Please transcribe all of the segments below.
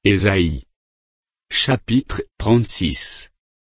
Ésaïe. Chapitre 36.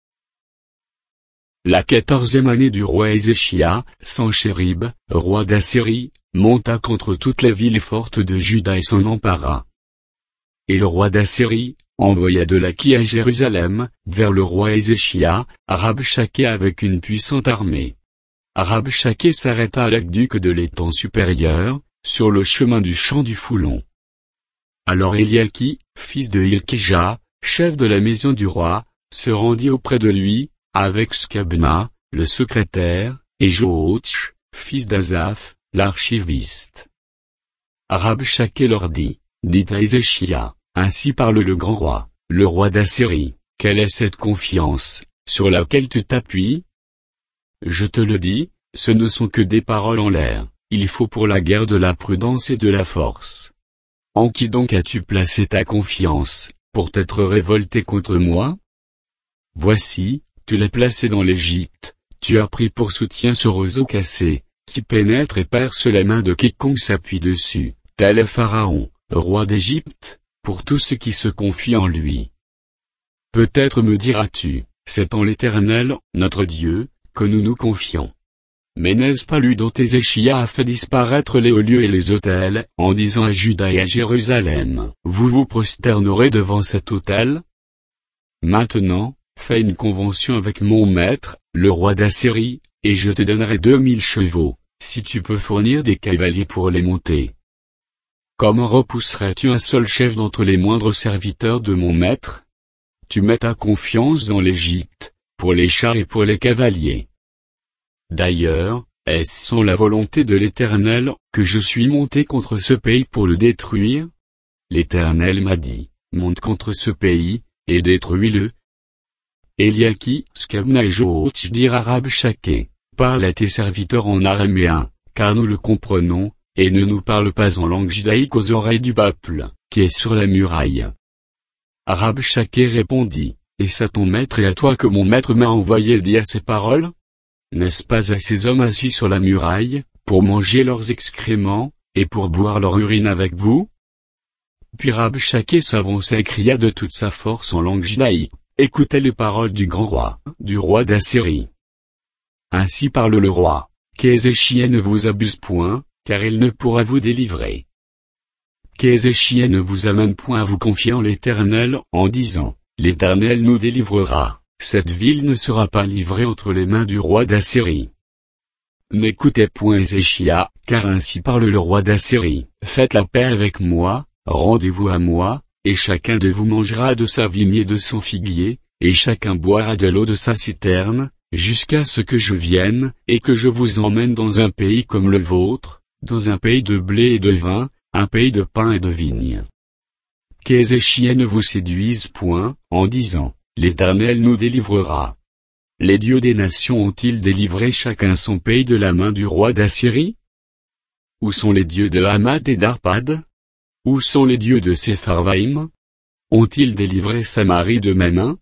La 14e année du roi Ézéchias, Sanchérib, roi d'Assyrie, monta contre toutes les villes fortes de Juda et s'en empara. Et le roi d'Assyrie envoya de Laki à Jérusalem, vers le roi Ézéchias, Rabshaké avec une puissante armée. Rabshaké s'arrêta à l'aqueduc de l'étang supérieur, sur le chemin du champ du Foulon. Alors Élialki, fils de Hilkija, chef de la maison du roi, se rendit auprès de lui, avec Scabna, le secrétaire, et Joach, fils d'Azaph, l'archiviste. Rabshaké leur dit, dites à Ézéchias, ainsi parle le grand roi, le roi d'Assyrie, quelle est cette confiance, sur laquelle tu t'appuies? Je te le dis, ce ne sont que des paroles en l'air, il faut pour la guerre de la prudence et de la force. En qui donc as-tu placé ta confiance, pour t'être révolté contre moi? Voici, tu l'as placé dans l'Égypte, tu as pris pour soutien ce roseau cassé, qui pénètre et perce les mains de quiconque s'appuie dessus, tel est Pharaon, roi d'Égypte, pour tous ceux qui se confient en lui. Peut-être me diras-tu, c'est en l'Éternel, notre Dieu, que nous nous confions. Mais n'est-ce pas lui dont Ézéchias a fait disparaître les hauts lieux et les autels, en disant à Juda et à Jérusalem, vous vous prosternerez devant cet autel? Maintenant, fais une convention avec mon maître, le roi d'Assyrie, et je te donnerai 2000 chevaux, si tu peux fournir des cavaliers pour les monter. Comment repousserais-tu un seul chef d'entre les moindres serviteurs de mon maître? Tu mets ta confiance dans l'Égypte, pour les chars et pour les cavaliers. D'ailleurs, est-ce sans la volonté de l'Éternel, que je suis monté contre ce pays pour le détruire? L'Éternel m'a dit, monte contre ce pays, et détruis-le. Élialki, Scabna et Joach dirent à Rabshaké, parle à tes serviteurs en araméen, car nous le comprenons, et ne nous parle pas en langue judaïque aux oreilles du peuple, qui est sur la muraille. Rabshaké répondit, est-ce à ton maître et à toi que mon maître m'a envoyé dire ces paroles? N'est-ce pas à ces hommes assis sur la muraille, pour manger leurs excréments, et pour boire leur urine avec vous? Puis Rabshaké s'avança et cria de toute sa force en langue judaïque, écoutez les paroles du grand roi, du roi d'Assyrie. Ainsi parle le roi, qu'Ézéchias ne vous abuse point, car il ne pourra vous délivrer. Qu'Ézéchias ne vous amène point à vous confier en l'Éternel, en disant, l'Éternel nous délivrera. Cette ville ne sera pas livrée entre les mains du roi d'Assyrie. N'écoutez point Ézéchias, car ainsi parle le roi d'Assyrie. Faites la paix avec moi, rendez-vous à moi, et chacun de vous mangera de sa vigne et de son figuier, et chacun boira de l'eau de sa citerne, jusqu'à ce que je vienne, et que je vous emmène dans un pays comme le vôtre, dans un pays de blé et de vin, un pays de pain et de vigne. Qu'Ézéchias ne vous séduise point, en disant, l'Éternel nous délivrera. Les dieux des nations ont-ils délivré chacun son pays de la main du roi d'Assyrie? Où sont les dieux de Hamath et d'Arpad? Où sont les dieux de Sepharvaïm? Ont-ils délivré Samarie de ma main?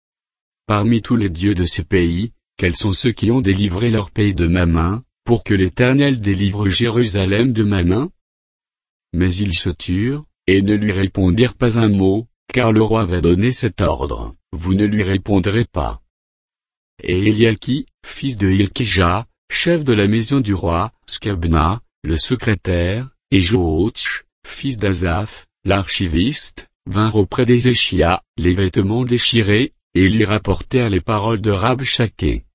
Parmi tous les dieux de ces pays, quels sont ceux qui ont délivré leur pays de ma main, pour que l'Éternel délivre Jérusalem de ma main? Mais ils se turent, et ne lui répondirent pas un mot, car le roi avait donné cet ordre. Vous ne lui répondrez pas. Et Élialki, fils de Hilkija, chef de la maison du roi, Scabna, le secrétaire, et Joach, fils d'Azaph, l'archiviste, vinrent auprès d'Ézéchias, les vêtements déchirés, et lui rapportèrent les paroles de Rabshaké.